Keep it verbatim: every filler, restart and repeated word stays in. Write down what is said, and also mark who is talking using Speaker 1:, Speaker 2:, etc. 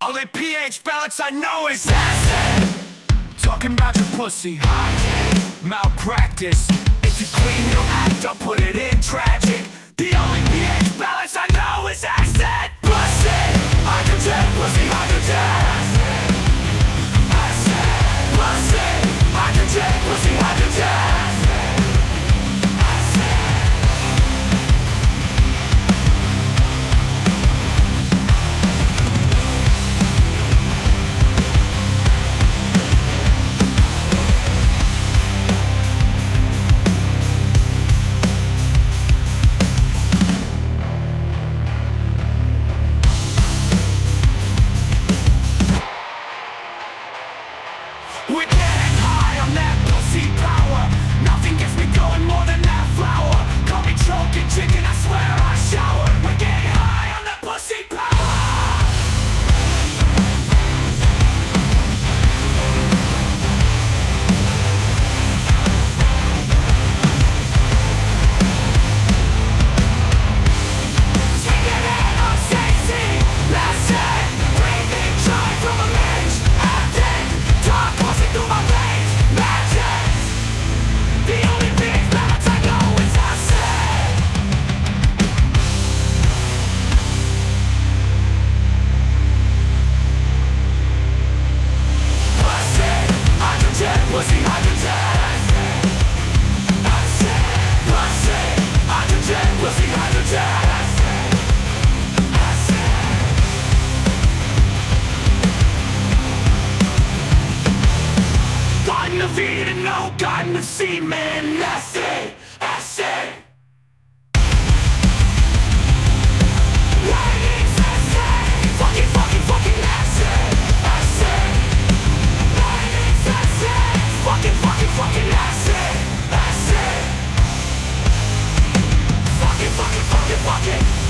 Speaker 1: Only pH balance I know is acid. Talking about your pussy, malpractice. If you clean your act, I'll put it in tragic. The only pH balance I know is acid. Pussy, hydrogen, pussy, hydrogen. Acid, pussy, hydrogen, pussy, hydrogen. We're getting high on that pussy power. Nothing gets me going more than that flower. Call me choking chicken, I swear I showered. We're getting high on that pussy power. Taking it on safety, lesson. Breathing joy from a rage. Acting, dark coursing through my veins. Magic. The only big balance I know is acid. Pussy, hydrogen, pussy, hydrogen. Acid, pussy, hydrogen, pussy, hydrogen. Garden of Eden, no garden of semen. Acid, acid. Ladies, acid. Fucking, fucking, fucking acid, acid. Ladies, acid. Fucking, fucking, fucking acid, acid. Fucking, fucking, fucking, fucking.